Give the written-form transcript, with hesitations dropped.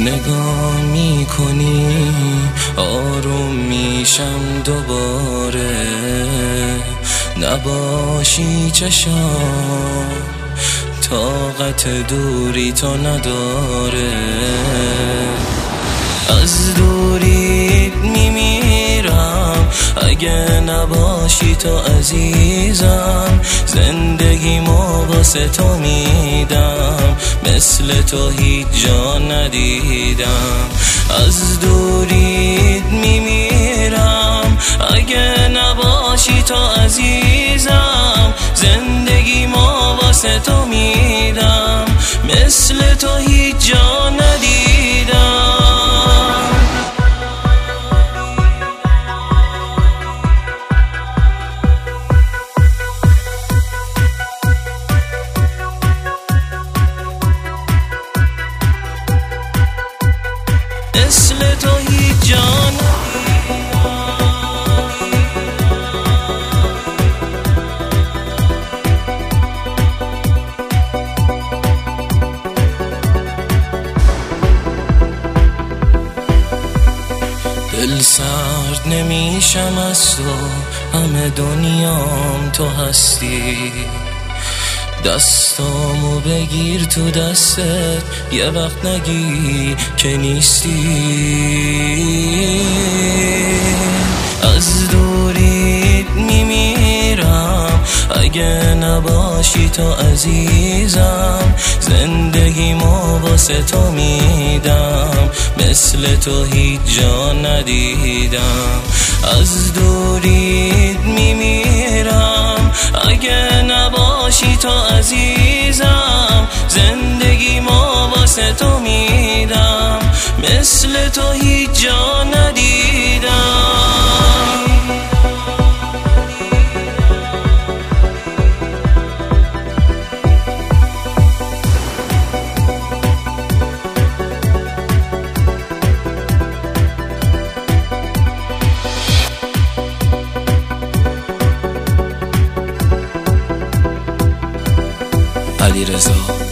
نگاه میکنی آروم میشم دوباره، نباشی چشام طاقت دوری تو نداره. از دوریت میمیرم اگه نباشی تو عزیزم، زندگیمو واسه تو میدم، مثل تو هیچ جا ندیدم. از دوریت میمیرم اگه نباشی تو عزیزم، زندگیمو واسه تو میدم، مثل تو هیچ جا ندیدم. مثل تو هیچ جا دل سرد نمیشم از تو، همه دنیام تو هستی. دستامو بگیر تو دستت، یه وقت نگی که نیستی. از دوریت میمیرم اگه نباشی تو عزیزم، زندگیمو واسه تو میدم، مثل تو هیچ جا ندیدم. از دوریت میمیرم اگه نباشی تو عزیزم، زندگیمو واسه تو میدم، مثل تو هیچ جا ندیدم. علیرضا